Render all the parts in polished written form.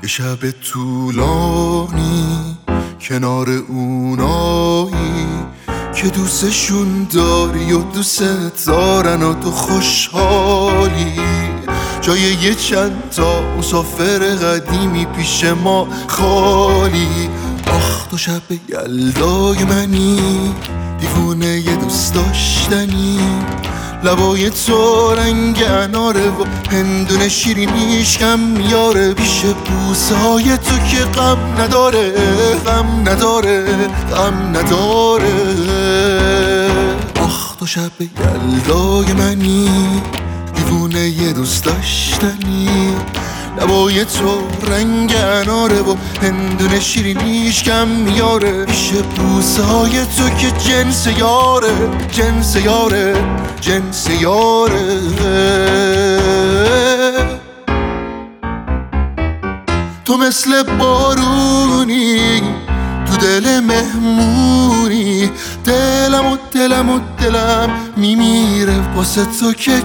یه شب طولانی کنار اونایی که دوستشون داری و دوست دارن و تو خوشحالی، جای یه چند تا مسافر قدیمی پیش ما خالی. آخ تو شب یلدای منی، دیوونه یه دوست داشتنی، لبای تو رنگ اناره و هندونه شیرینیش کم میاره، پیش بوسه های تو که غم نداره، غم نداره، غم نداره. آخ تو شب یلدای منی، دیوونه یه دوست داشتنی، لبای تو رنگ اناره و هندونه شیرینیش کم میاره، پیش بوسه های تو که جنس یاره، جنس یاره، جنس یاره. تو مثل بارونی تو دل مهمونی، دلم میمیره واسه تو که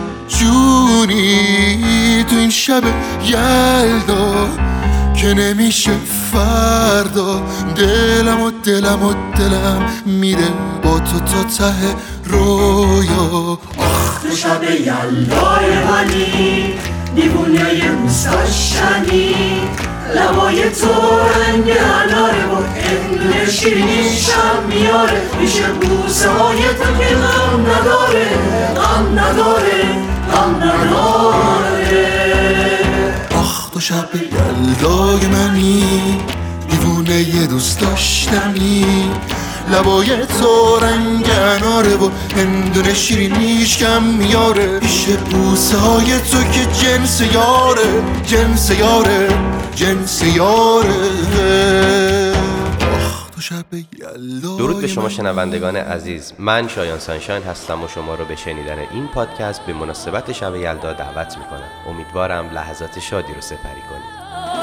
جونی. تو این شب یلدا که نمیشه فردا، دلم میره با تو تا ته رویا. تو شب یلدای منی، دیوونه یه دوست داشتنی، لبای تو رنگ اناره و هندونه شیرینیشم میاره، پیش بوسه های تو که غم نداره، غم نداره، غم نداره. آخ تو شب یلدای منی، دیوونه یه دوست داشتنی، لبای تو رنگ اناره و هندونه شیرینیش کم میاره، پیش بوسه های تو که جنس یاره، جنس یاره، جنس یاره. آخ تو شب یلدای. درود به شما شنوندگان عزیز، من شایان سانشاین هستم و شما رو به شنیدن این پادکست به مناسبت شب یلدا دعوت میکنم. امیدوارم لحظات شادی رو سپری کنید.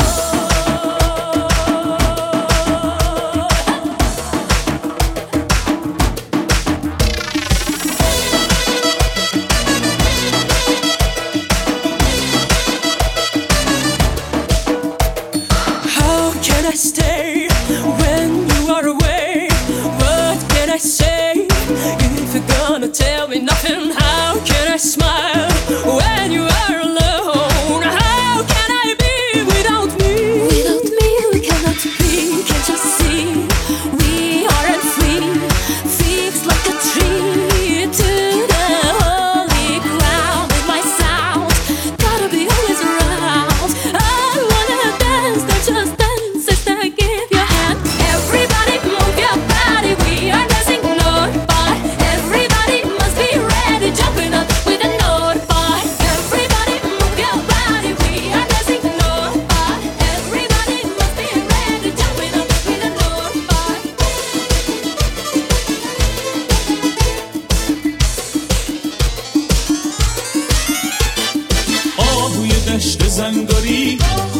Stay when you are away. What can I say if you're gonna tell me nothing? How can I smile when you are alone? How can I be without me? Without me we cannot be. Can't you see we aren't free? Fixed like a tree to the holy ground. With my sound gotta be always around. I wanna dance, don't just dance. Give your hand, everybody move your body. We are dancing north by. Everybody must be ready, jumping up with a north by. Everybody move your body. We are dancing north by. Everybody must be ready, jumping up with a north by. آهوی دشت زنگاری،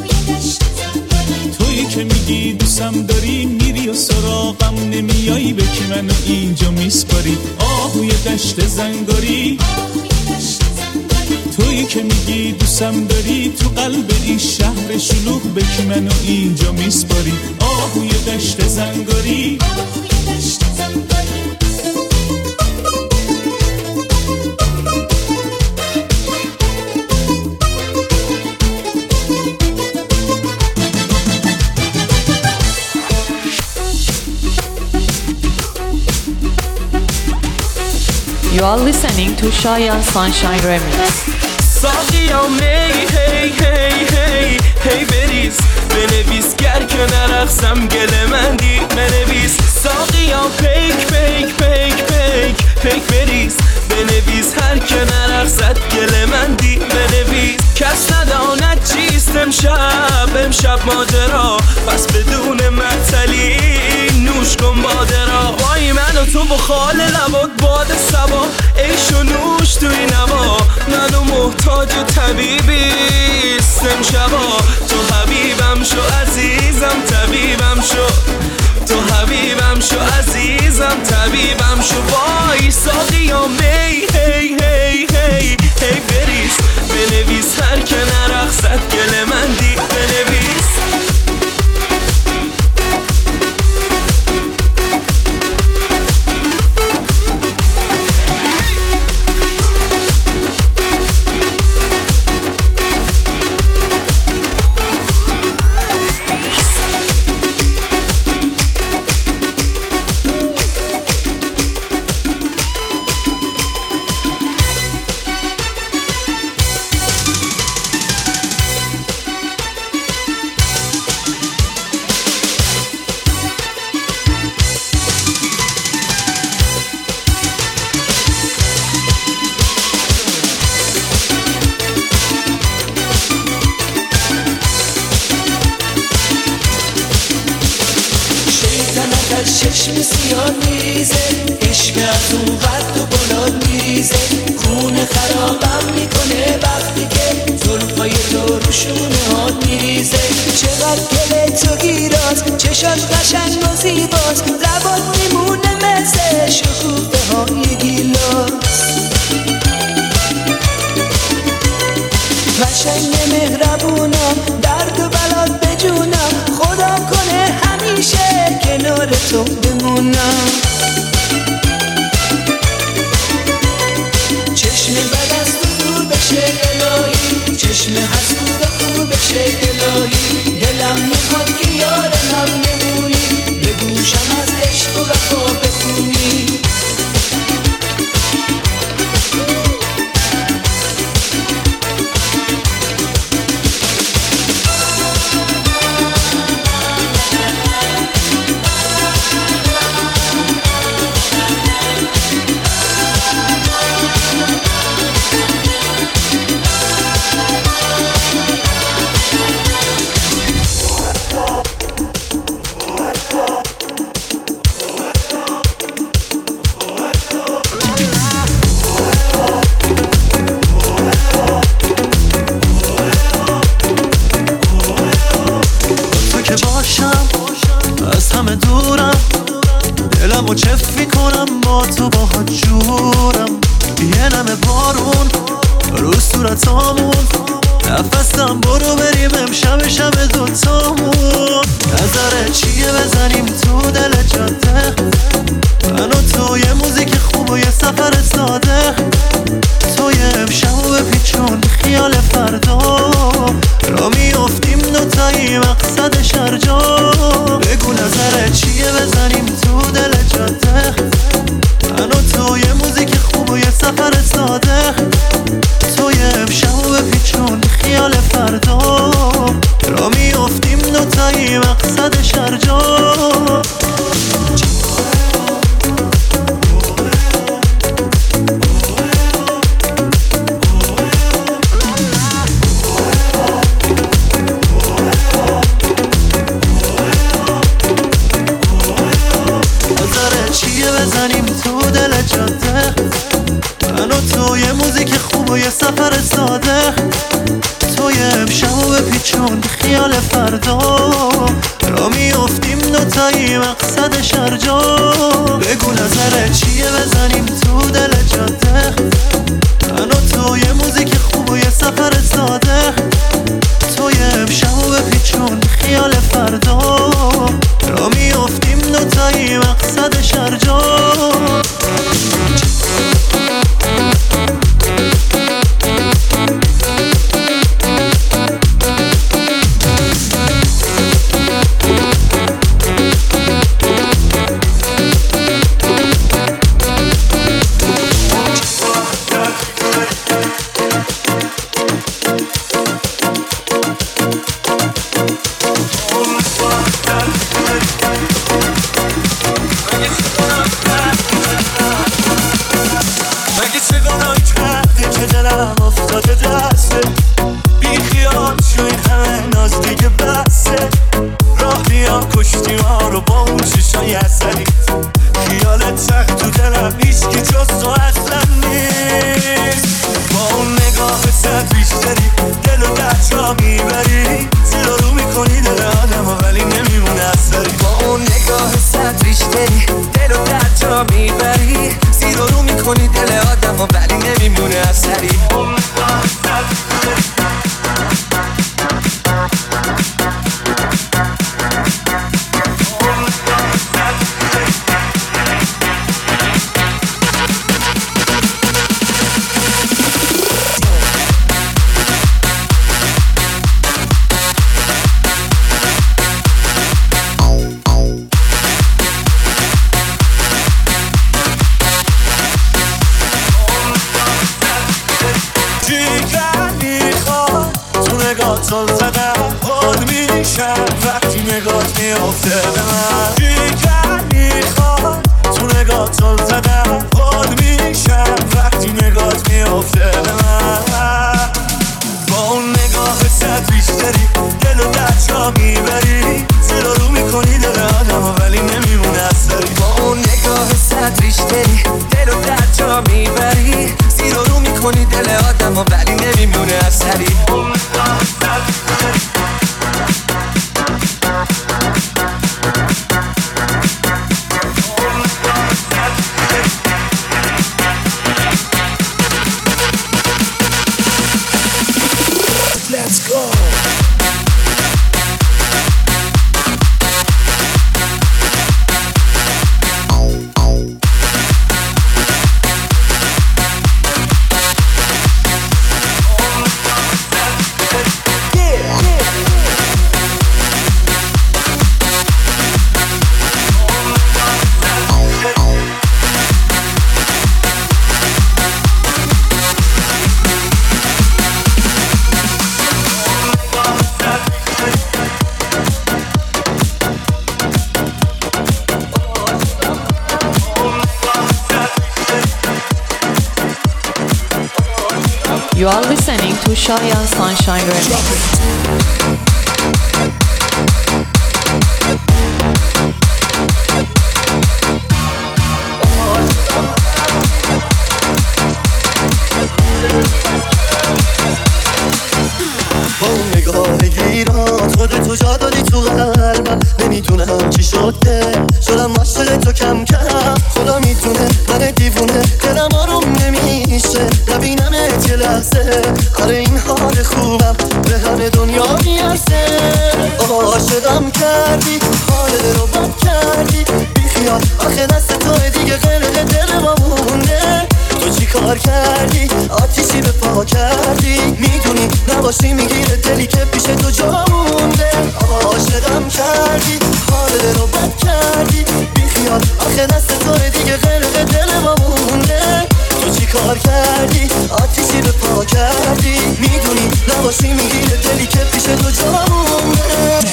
تویی که میگی دوستم داری، میری و سراغم نمیایی، به کی منو اینجا میسپاری. آهوی دشت زنگاری، تویی که میگی دوستم داری، تو قلب این شهر شلوغ، به کی منو اینجا میسپاری. آهوی دشت زنگاری. You are listening to Shayan Sunshine Remix. ساقیا می هی هی هی هی بریز، بنویس گر که نرقصم گل من دی بنویس. ساقیا پیک پیک پیک پیک پیک بریز، بنویس هر که نرقصد گل من دی بنویس. کس نداند چیست امشب ماجرا، پس بدون معطلی نوش کن باده را. وای من و تو با خال لبات باد صبا، عیش و نوش توی نوا، منو محتاج طبیبیست امشبا. تو حبیبم شو عزیزم طبیبم شو، تو حبیبم شو عزیزم طبیبم شو. وای ساقیا می هی هی هی هی بریز، بنویس هر که نرقصد گل من دی بنویس. چشم سیاه میریزه، عشق از اون قد و بلاد میریزه، خونه خرابم میکنه وقتی که زلفای تو رو شونه ها میریزه. چقدر گله تو گیراست، چشاش قشنگ و زیباست، لبات میمونه مثل شکوفه های گیلاس. قشنگ مهربونم، درد و بلات بجونم، خدا کنه همیشه کنار تو بمونم. چشم بد از تو دور بشه الهی، چشم حسود تو بشه الهی، دلم میخواد که یارم نمونی، به گوشم از عشق و وفا بخونی. از همه دورم، دلمو چف میکنم با تو باهات جورم. یه نمه بارون رو صورتامون، نفسم برو بریم امشب شب دوتامون. نظره چیه بزنیم تو دل جاده، من و تو یه موزیک خوب و یه سفر ساده. تو یه امشب و بپیچون خیال فردا، را میافتیم دوتایی مقصد شرجا. بگو نظره چیه بزنیم تو دل جاده، من و تو یه موزیک خوب و یه سفر ساده. تو یه امشب و بپیچون خیال فردا، را میافتیم دوتایی مقصد شرجا. بزنیم تو دل جاده، من و تو یه موزیک خوب و یه سفر ساده. تو یه امشب و بپیچون خیال فردا، را میافتیم دوتایی مقصد شرجا. بگو نظره چیه بزنیم تو دل جاده، من و تو یه موزیک خوب و یه سفر ساده. تو یه امشب و بپیچون خیال فردا، را میافتیم دوتایی مقصد شرجا. میبری زیرا رو میکنی دل آدم ولی نمیمونه اثر. You are listening to Shayan Sunshine Remix. با اون نگاه گیرات خودتو جا دادی تو قلبم، نمیدونم چی شد که شدم عاشق تو کم کم. خدا میدونه من دیوونه دلم آروم نمیشه نبینمت یه لحظه. آره این حال خوبم به همه دنیا میرسه. عاشقم کردی حال رو بد کردی بیخیال آخه دست توه دیگه غرق دل ما مونده. تو چی کار کردی آتیشی به پا کردی میدونی نباشی میگیره دلی که پیش تو جا مونده. عاشقم کردی حال رو بد کردی بیخیال آخه دست توه دیگه غرق دل ما مونده. تو چی کار کردی آتیشی به پا کردی میدونی نباشی میگیره دلی که پیش تو جا مونده.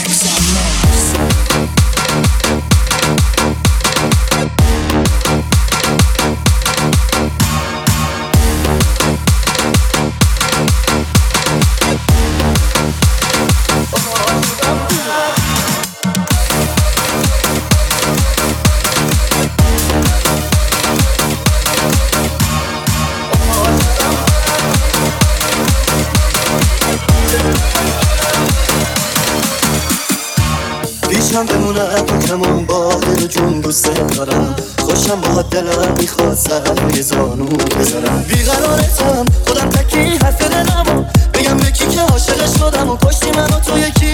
پیشم بمونم تو کمون با دل و جون دوست دارم. خوشم با دلم میخواد سرهای زانو بذارم. بیقرارتم خودم تکی حرف دلمو بگم به کی که عاشق شدم و کشتی منو تو یکی.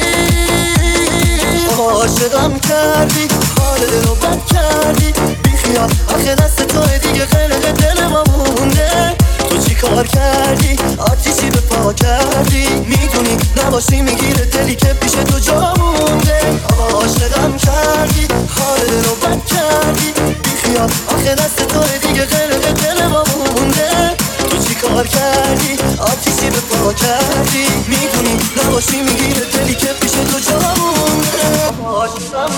عاشقم کردی حال رو بد کردی بیخیال آخه دست توه دیگه غرق دل ما مونده. تو چی کار کردی آتیشی به پا کردی میدونی نباشی میگیره دلی که پیش تو جا مونده. عاشقم کردی حال رو بد کردی بیخیال آخه دست توه دیگه غرق دل ما مونده. تو چی کار کردی آتیشی به پا کردی میدونی نباشی میگیره دلی که پیش تو جا مونده. عاشقم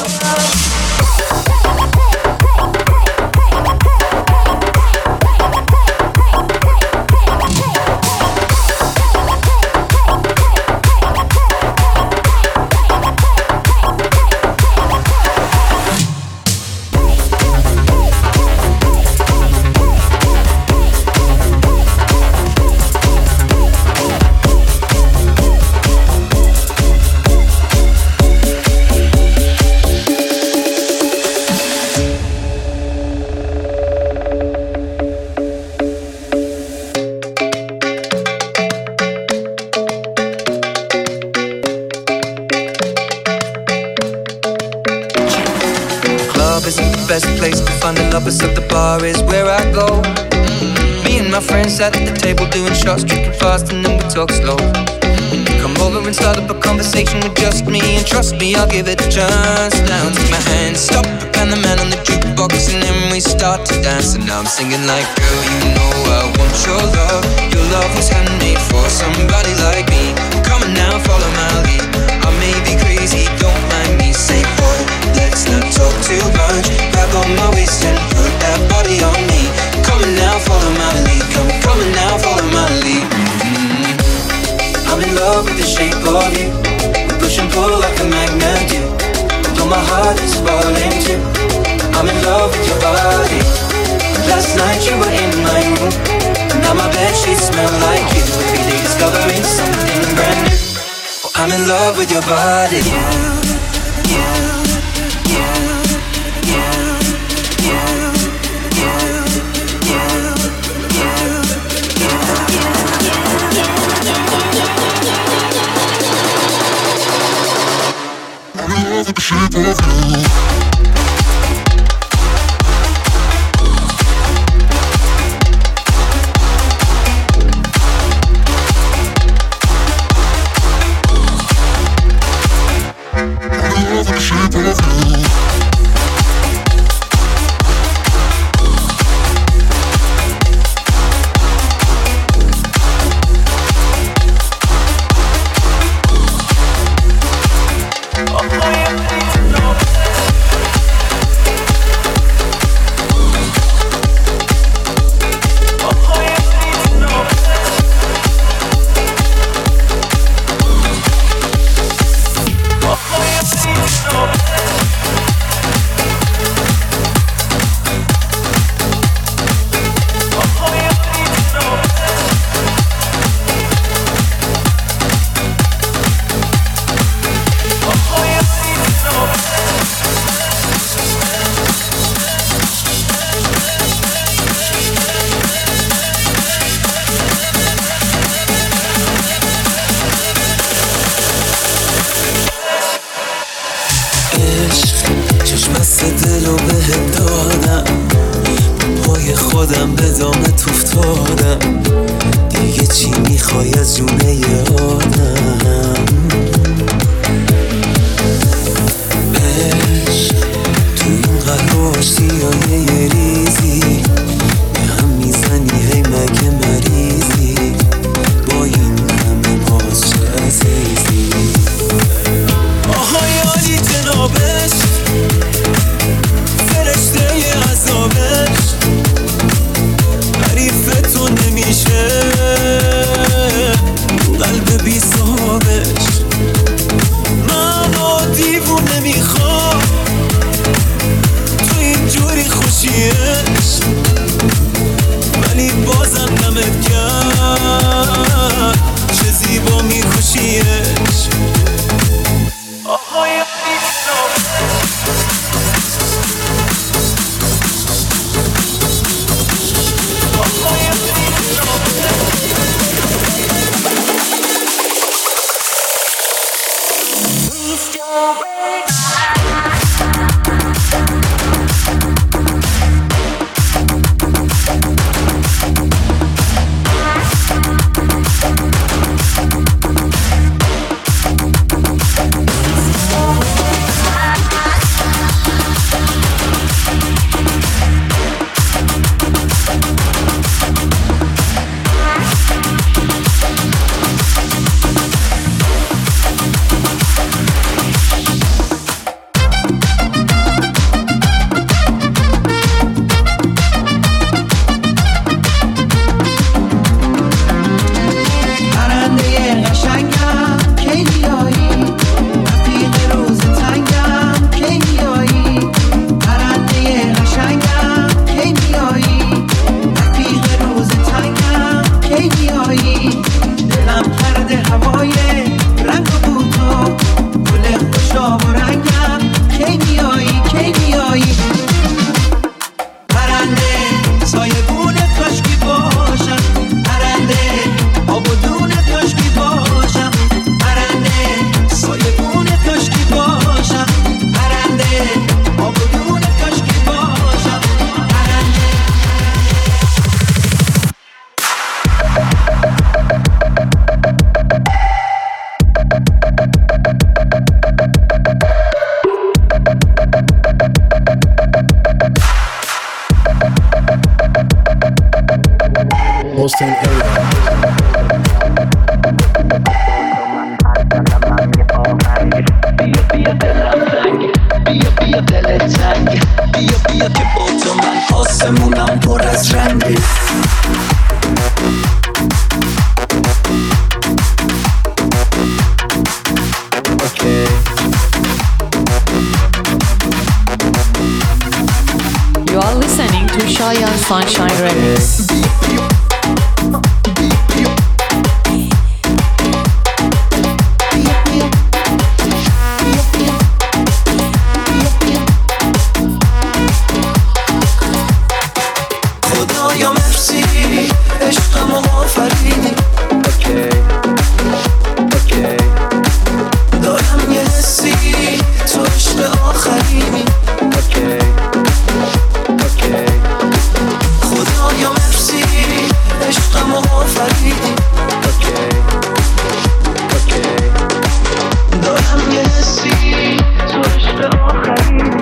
so the bar is where I go. Me and my friends sat at the table doing shots, drinking fast and then we talk slow. Come over and start up a conversation with just me, and trust me, I'll give it a chance. Now take my hand, stop, and the man on the jukebox, and then we start to dance. And now I'm singing like, girl, you know I want your love. Your love was handmade for somebody like me. Come on now, follow my lead. I may be crazy, don't mind me. Say, boy, let's not talk too much. Grab on my waist and put that body on me. Come on now, follow my lead. Come on now, follow my lead. I'm in love with the shape of you. We push and pull like a magnet do. Although my heart is falling too. I'm in love with your body. Last night you were in my room. Now my bedsheets smell like you. Every day discovering something brand new. Oh, I'm in love with your body. The shape of you. خودم به دامت افتادم، دیگه چی میخوای از جونه آدم؟ عشق تو این قرار سیاه یه ریزی به هم میزنی، هی مگه مریضی با این همه باز چه عزیزی؟ آها یادی جنابش فرشته ی عذابش حریف تو نمیشه قلب بی صاحبش. من دیوونه میخوام تو اینجوری خوشیش، ولی بازم نمت کرد چه زیبا میکشیش. آهای You are listening to Shayan Sunshine Remix. خدایا مرسی عشقمو آفریدی. دارم یه حسی تو عشق آخرینی. خدایا مرسی عشقمو آفریدی. دارم یه حسی تو عشق آخرینی.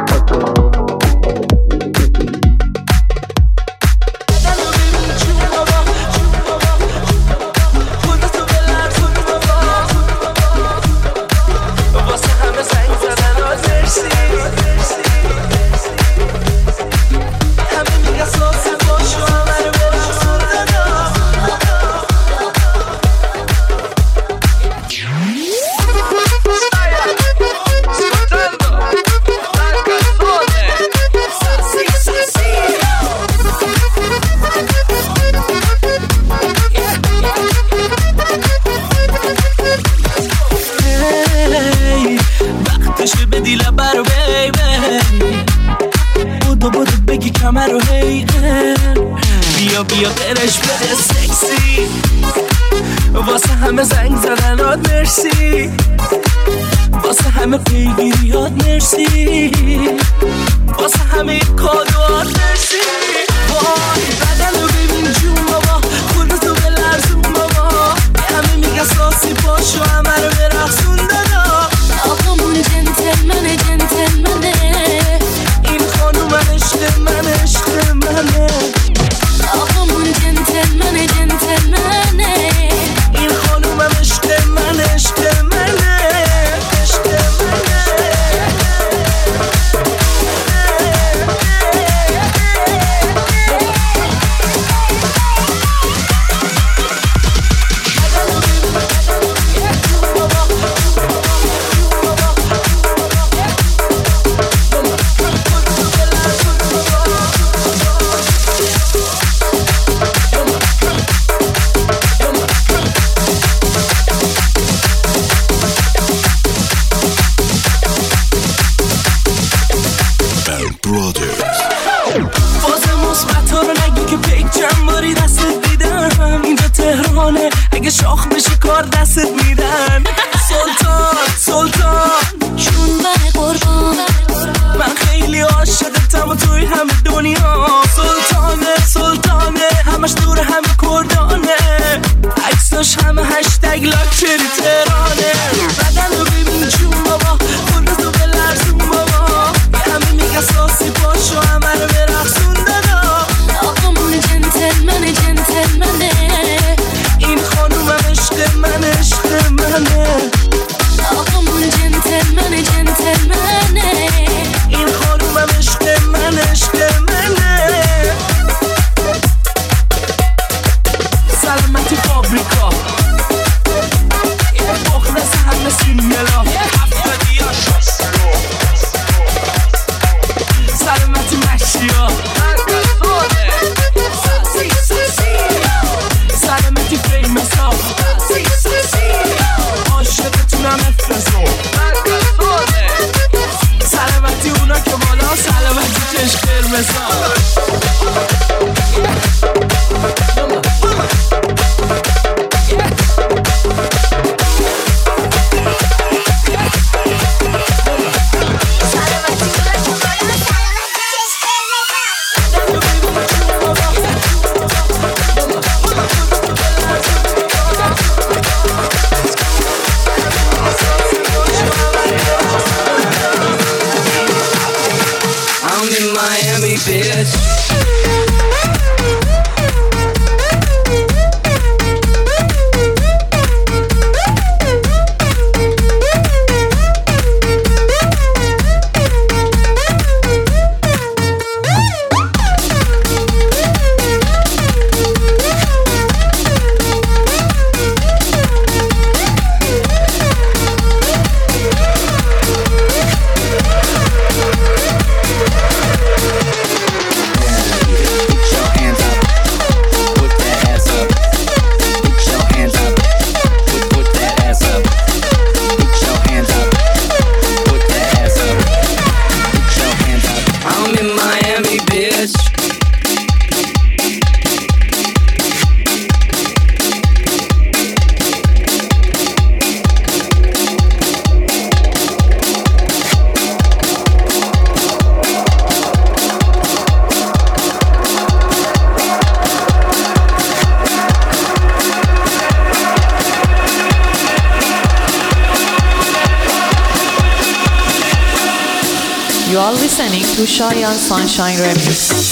بیا قرش بده سکسی، واسه همه زنگ زدنات مرسی، واسه همه پیگیریات مرسی، واسه همه کادوات مرسی. وای بدن رو ببین جون بابا خودتو بلرزون بابا همه میگه ساسی پاشو همه رو برقصون دادا آقامون جنتلمنه جنتلمنه این خانوم عشق من عشق منه آقامون جنتلمنه جنتلمنه این خانوم عشق من عشق منه عشق منه اگه شاخ بشی کار دستت میدن سلطان سلطان چون بر قربان من خیلی عاشقتم و توی همه دنیا سلطانه سلطانه همش دور همه کردانه عکساش همه هشتگ لاکچری ترانه بدن رو ببین جون بابا خودتو بلرزون بابا همه میگه ساسی پاشو همه رو برقصون دادا آقامون جنتلمنه جنتلمنه این خانوم عشق من عشق منه آقامون جنتلمنه جنتلمنه این خانوم عشق من عشق منه سلامتی فابریکا این مخلص همه سینگلا سلامتی مشیا سلامتی فیمس ها عاشقتونم افرزو سلامتی اونا که بالا سلامتی چشم قرمز ها You are listening to Shayan Sunshine Remix.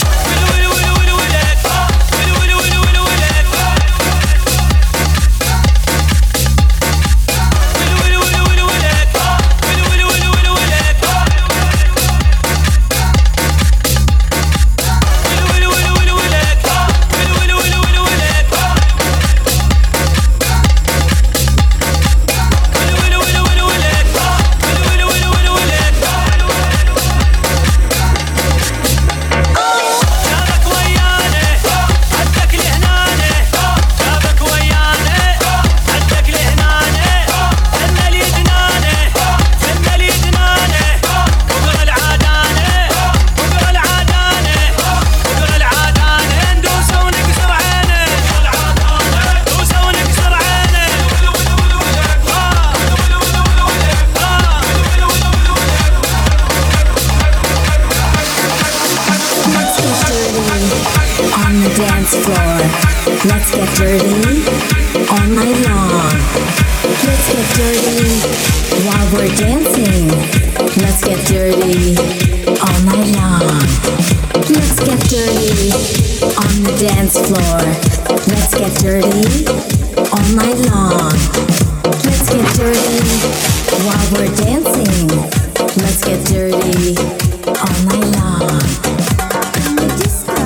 dirty while we're dancing. Let's get dirty all night long. Let's get dirty on the dance floor. Let's get dirty all night long. Let's get dirty while we're dancing. Let's get dirty all night long. The disco.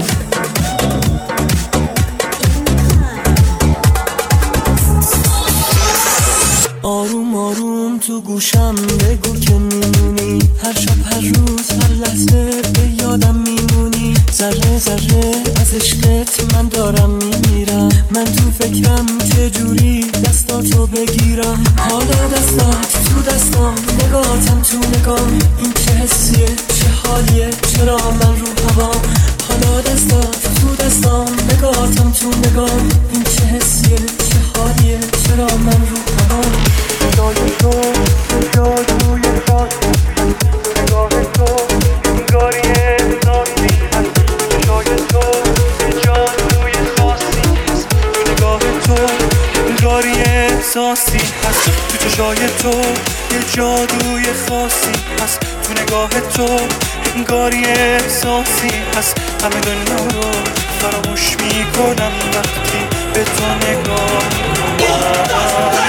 آروم آروم تو گوشم بگو که میمونی، هر شب هر روز هر لحظه به یادم میمونی. ذره ذره از عشقت من دارم میمیرم، من تو فکرم چجوری دستاتو بگیرم. حالا دستات تو دستام، نگاهتم تو نگام، این چه حسیه چه حالیه چرا من رو هوام. حالا دستات تو دستام، نگاهتم تو نگام، این چه حسیه چه حالیه چرا من رو هوام. جای تو جادوی خاص، نگاه تو انگاری احساسی هست. جای تو جادوی خاصی هست، نگاه تو انگاری احساسی هست. تو چشای تو یه جادوی خاصی هست، تو نگاه تو انگاری احساسی هست. همه دنیا رو فراموش میکنم وقتی به تو نگاه میکنم.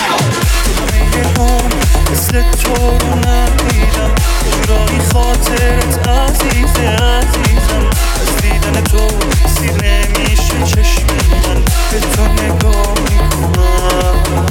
مثل تو رو ندیدم، جورایی خاطرت عزیزه عزیزم. از دیدن تو سیر نمیشه چشم من، به تو نگاه میکنم.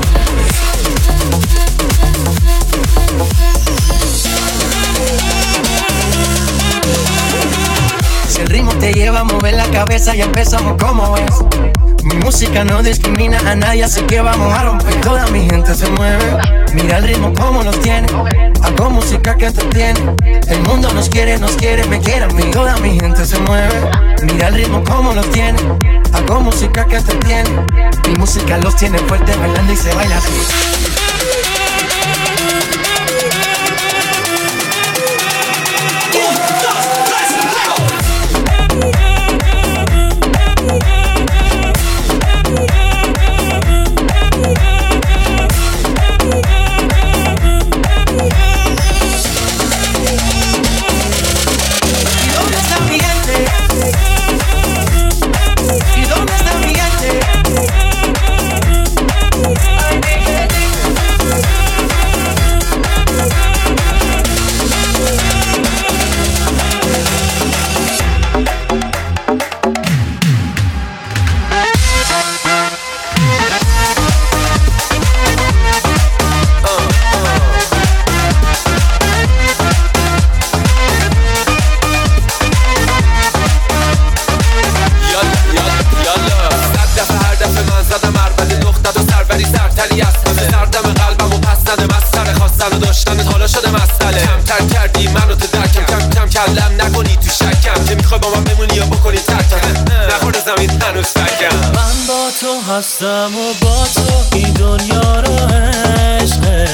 Si el ritmo te lleva a mover la cabeza y empezamos como es. Mi música no discrimina a nadie, así que vamos a romper. Toda mi gente se mueve, mira el ritmo como los tiene. Hago música que entretiene, el mundo nos quiere, me quiere a mí. Toda mi gente se mueve, mira el ritmo como los tiene. Hago música que entretiene, mi música los tiene fuerte bailando y se baila así. هستم و با تو این دنیا رو عشقه،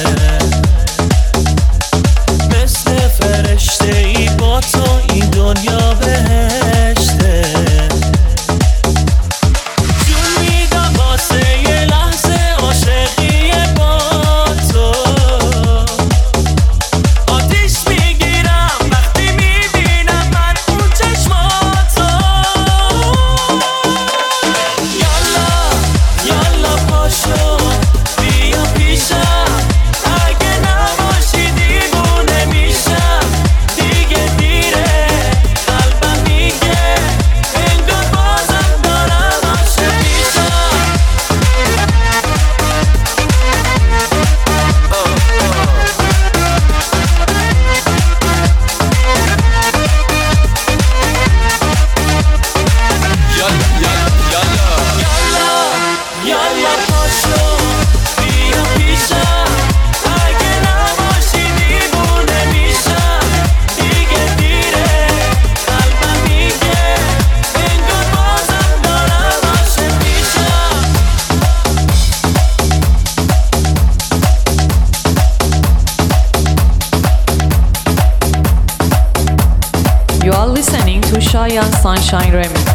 مثل فرشته ای با تو این دنیا بهشته. جون میدم واسه یه لحظه عاشقی با تو، آتیش میگیرم وقتی میبینم من اون چشماتو. یالا پاشو بیا پیشم، اگه نباشی دیوونه میشم. دیگه دیره قلبم میگه انگار بازم دارم عاشق میشم. یالا پاشو بیا پیشم، اگه نباشی دیوونه میشم. دیگه دیره قلبم میگه انگار بازم دارم عاشق میشم. You are listening to Shayan Sunshine Remix.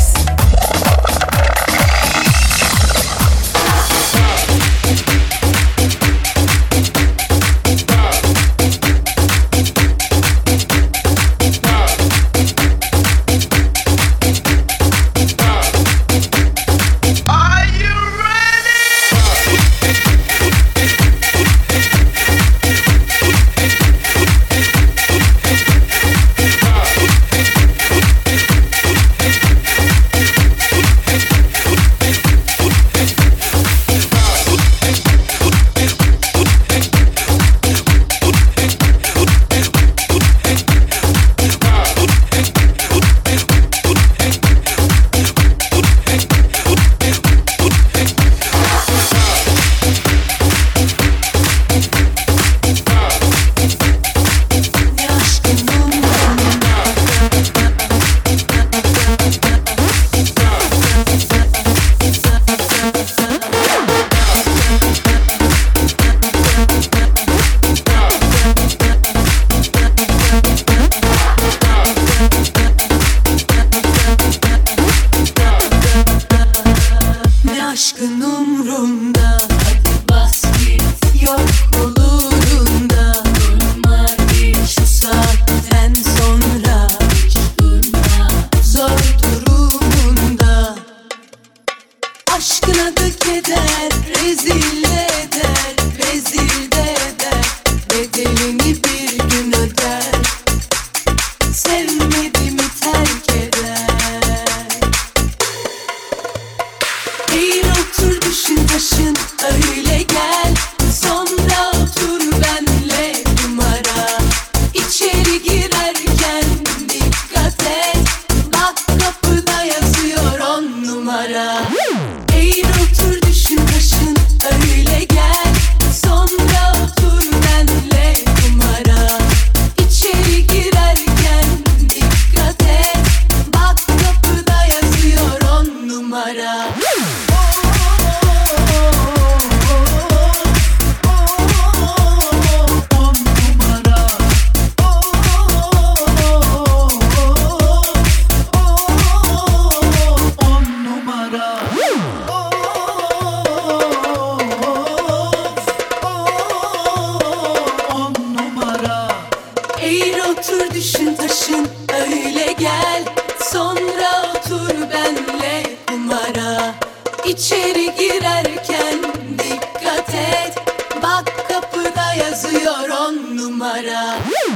başın öyle gel. Sonra otur benle kumara. İçeri girerken dikkat et. Bak kapıda yazıyor 10 numara.